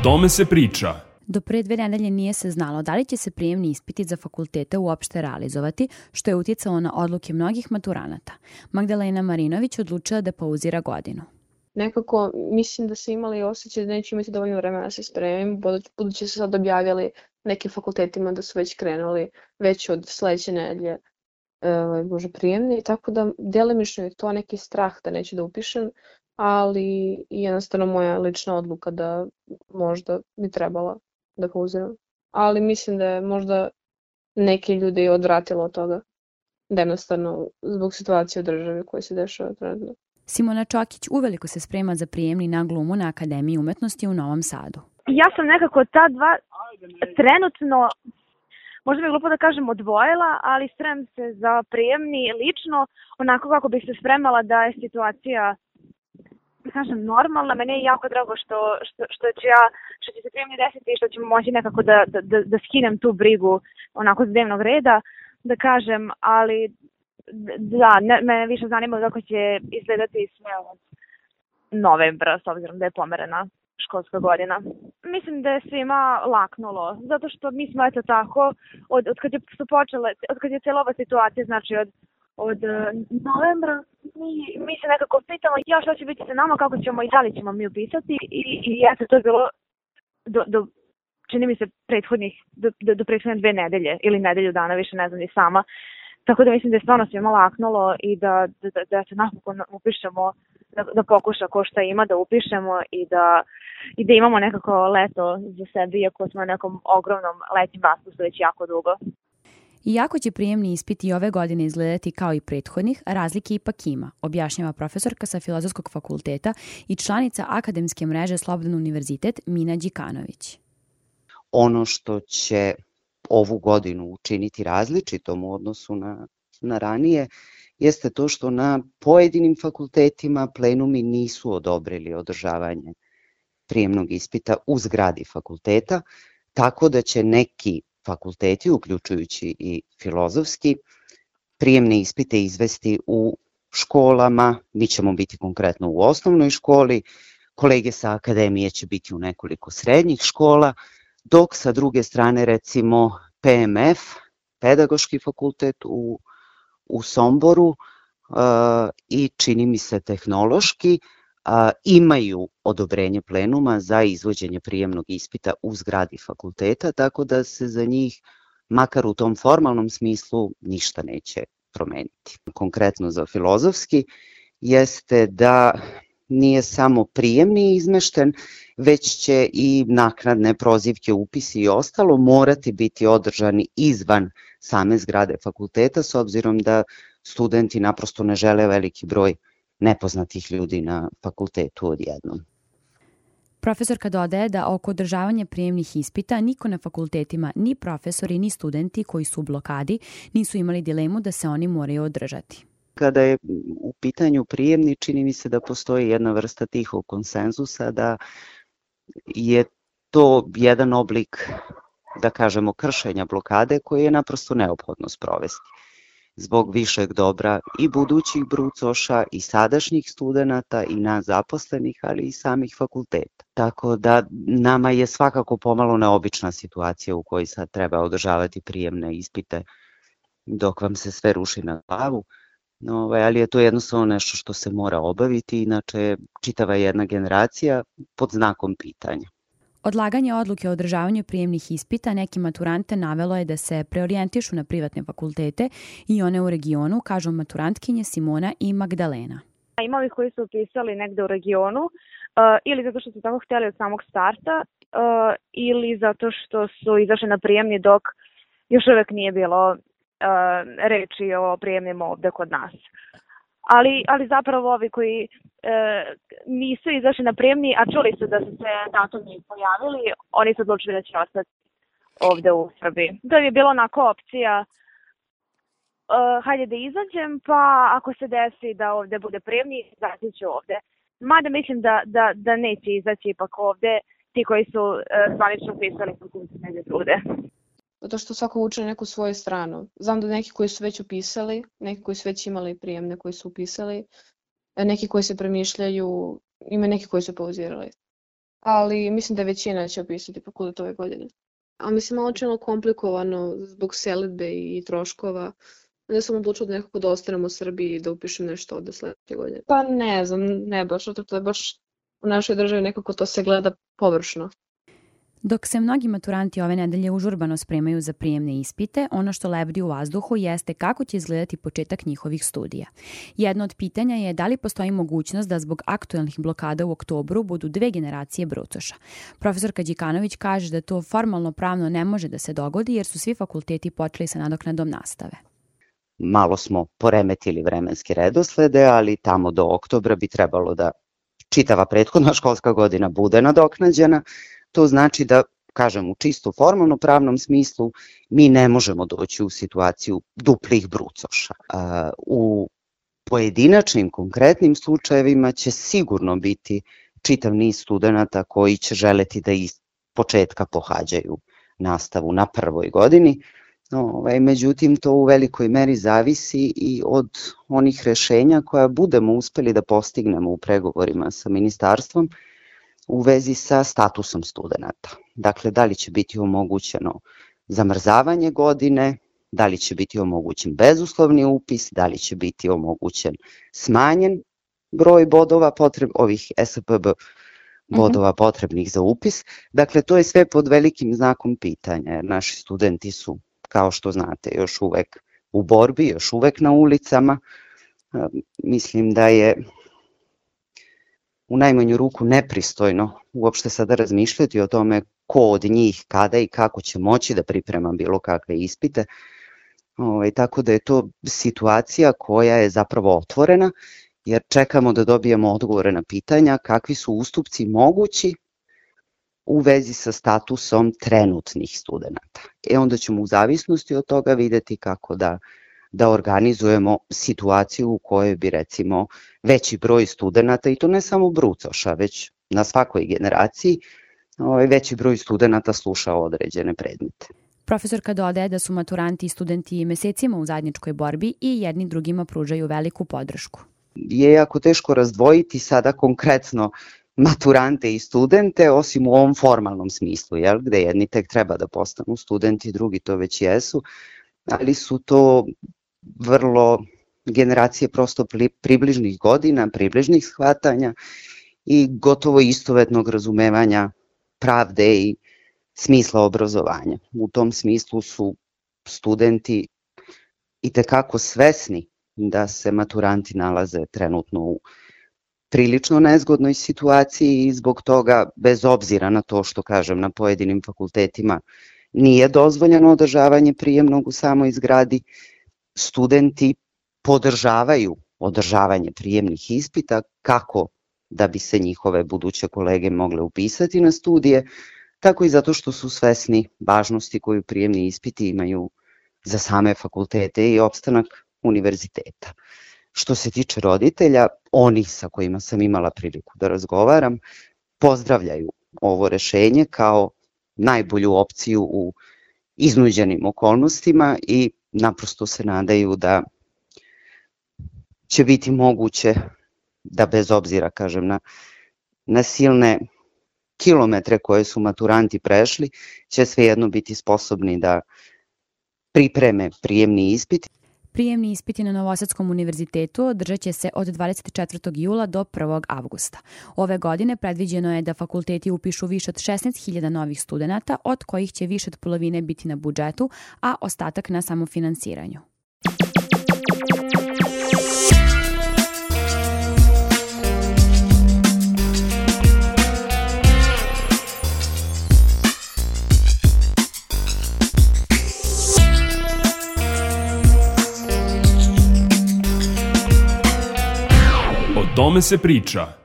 tome se priča. Do pre 2 nedelje nije se znalo da li će se prijemni ispiti za fakultete uopšte realizovati, što je uticalo na odluke mnogih maturanata. Magdalena Marinović odlučila da pauzira godinu. Nekako mislim da su imali osjećaj da neće imati dovoljno vremena da se spremim, budući se sad objavili nekim fakultetima da su već krenuli već od sledeće nedelje prijemni, tako da delimično je to neki strah da neću da upišem, ali jednostavno moja lična odluka da možda bi trebala da pauziram. Ali mislim da je možda neke ljude i odvratilo od toga, da jednostavno zbog situacije u državi koja se dešava trenutno. Simona Čokić uveliko se sprema za prijemni na glumu na Akademiji umetnosti u Novom Sadu. Ja sam nekako ta dva trenutno, možda mi je glupo da kažem odvojila, ali spremam se za prijemni lično, onako kako bih se spremala da je situacija, kažem, normalna. Meni je jako drago što će se prijemni desiti i što ćemo moći nekako da skinem tu brigu onako s dnevnog reda, da kažem, ali da, mene više zanima kako će izgledati sve od novembra, s obzirom da je pomerena školska godina. Mislim da je svima laknulo, zato što mi smo eto tako, od kad je cijela ova situacija, znači od novembra, mi se nekako pitamo šta će biti sa nama, kako ćemo i da li ćemo mi upisati i eto to je bilo do čini mi se do prethodne 2 nedelje ili nedelju dana, više ne znam ni sama. Tako da mislim da je stvarno svima laknulo i da se napokon upišemo, da pokuša ko šta ima da upišemo i da imamo nekako leto za sebe, iako smo na nekom ogromnom letnjem raspustu već jako dugo. Iako će prijemni ispiti ove godine izgledati kao i prethodnih, razlike ipak ima, objašnjava profesorka sa Filozofskog fakulteta i članica akademske mreže Slobodan univerzitet Mina Đikanović. Ono što će ovu godinu učiniti različitom u odnosu na ranije jeste to što na pojedinim fakultetima plenumi nisu odobrili održavanje prijemnog ispita u zgradi fakulteta, tako da će neki fakulteti, uključujući i Filozofski, prijemne ispite izvesti u školama. Mi ćemo biti konkretno u osnovnoj školi, kolege sa akademije će biti u nekoliko srednjih škola, dok sa druge strane recimo PMF, Pedagoški fakultet u Somboru i čini mi se Tehnološki, imaju odobrenje plenuma za izvođenje prijemnog ispita u zgradi fakulteta, tako da se za njih, makar u tom formalnom smislu, ništa neće promeniti. Konkretno za Filozofski jeste da nije samo prijemni izmešten, već će i naknadne prozivke, upisi i ostalo morati biti održani izvan same zgrade fakulteta, s obzirom da studenti naprosto ne žele veliki broj nepoznatih ljudi na fakultetu odjednom. Profesorka dodaje da oko održavanja prijemnih ispita niko na fakultetima, ni profesori, ni studenti koji su u blokadi, nisu imali dilemu da se oni moraju održati. Kada je u pitanju prijemni, čini mi se da postoji jedna vrsta tihog konsenzusa, da je to jedan oblik, da kažemo, kršenja blokade koji je naprosto neophodno sprovesti zbog višeg dobra i budućih brucoša i sadašnjih studenata i nas zaposlenih, ali i samih fakulteta. Tako da nama je svakako pomalo neobična situacija u kojoj sad treba održavati prijemne ispite dok vam se sve ruši na glavu. Ali je to jednostavno nešto što se mora obaviti, inače je čitava jedna generacija pod znakom pitanja. Odlaganje odluke o održavanju prijemnih ispita neki maturante navelo je da se preorijentišu na privatne fakultete i one u regionu, kažu maturantkinje Simona i Magdalena. Ima ovih koji su upisali negde u regionu ili zato što su tako hteli od samog starta ili zato što su izašli na prijemni dok još uvek nije bilo reči o prijemnima ovde kod nas. Ali zapravo ovi koji nisu izašli na prijemni, a čuli su da su se datumi pojavili, oni su odlučili da će ostati ovde u Srbiji. To je bilo onako opcija, hajde da izađem, pa ako se desi da ovde bude prijemni, izaći ću ovde. Mada mislim da neće izaći ipak ovde ti koji su zvanično upisali fakultet negde drugde. Zato što svako uči na neku svoju stranu. Znam da neki koji su već upisali, neki koji su već imali prijemne koji su upisali, neki koji se premišljaju, ima neki koji su pauzirali. ali mislim da većina će upisati fakultet ove godine. A mislim malo činilo komplikovano zbog selidbe i troškova. Onda sam odlučila da nekako da ostanem u Srbiji i da upišem nešto ovde sledeće godine. Pa ne znam, ne baš, to je baš u našoj državi nekako to se gleda površno. Dok se mnogi maturanti ove nedelje užurbano spremaju za prijemne ispite, ono što lebdi u vazduhu jeste kako će izgledati početak njihovih studija. Jedno od pitanja je da li postoji mogućnost da zbog aktuelnih blokada u oktobru budu 2 generacije brucoša. Profesorka Đikanović kaže da to formalno pravno ne može da se dogodi jer su svi fakulteti počeli sa nadoknadom nastave. Malo smo poremetili vremenske redoslede, ali tamo do oktobra bi trebalo da čitava prethodna školska godina bude nadoknađena. To znači da, kažem, u čisto formalno pravnom smislu mi ne možemo doći u situaciju duplih brucoša. U pojedinačnim konkretnim slučajevima će sigurno biti čitav niz studenata koji će želeti da iz početka pohađaju nastavu na prvoj godini. Međutim, to u velikoj meri zavisi i od onih rešenja koja budemo uspeli da postignemo u pregovorima sa ministarstvom u vezi sa statusom studenata. Dakle, da li će biti omogućeno zamrzavanje godine, da li će biti omogućen bezuslovni upis, da li će biti omogućen smanjen broj bodova ovih SPB bodova potrebnih za upis. Dakle, to je sve pod velikim znakom pitanja, jer naši studenti su, kao što znate, još uvek u borbi, još uvek na ulicama. Mislim da je u najmanju ruku nepristojno uopšte sada razmišljati o tome ko od njih, kada i kako će moći da priprema bilo kakve ispite. Tako da je to situacija koja je zapravo otvorena, jer čekamo da dobijemo odgovore na pitanja kakvi su ustupci mogući u vezi sa statusom trenutnih studenata. Onda ćemo u zavisnosti od toga videti kako da organizujemo situaciju u kojoj bi, recimo, veći broj studenata, i to ne samo brucoša, već na svakoj generaciji, veći broj studenata slušao određene predmete. Profesorka dodaje da su maturanti i studenti mesecima u zajedničkoj borbi i jedni drugima pružaju veliku podršku. Je jako teško razdvojiti sada konkretno maturante i studente, osim u ovom formalnom smislu, gde jedni tek treba da postanu studenti, drugi to već jesu, ali su to vrlo generacije prosto približnih godina, približnih shvatanja i gotovo istovetnog razumevanja pravde i smisla obrazovanja. U tom smislu su studenti itekako svesni da se maturanti nalaze trenutno u prilično nezgodnoj situaciji i zbog toga, bez obzira na to što, kažem, na pojedinim fakultetima nije dozvoljeno održavanje prijemnog u samoj zgradi, studenti podržavaju održavanje prijemnih ispita kako da bi se njihove buduće kolege mogle upisati na studije, tako i zato što su svesni važnosti koju prijemni ispiti imaju za same fakultete i opstanak univerziteta. Što se tiče roditelja, oni sa kojima sam imala priliku da razgovaram, pozdravljaju ovo rešenje kao najbolju opciju u iznuđenim okolnostima i naprosto se nadaju da će biti moguće da, bez obzira, kažem, na silne kilometre koje su maturanti prešli, će svejedno biti sposobni da pripreme prijemni ispit. Prijemni ispiti na Novosadskom univerzitetu održat će se od 24. jula do 1. avgusta. Ove godine predviđeno je da fakulteti upišu više od 16.000 novih studenata, od kojih će više od polovine biti na budžetu, a ostatak na samofinansiranju. O tome se priča.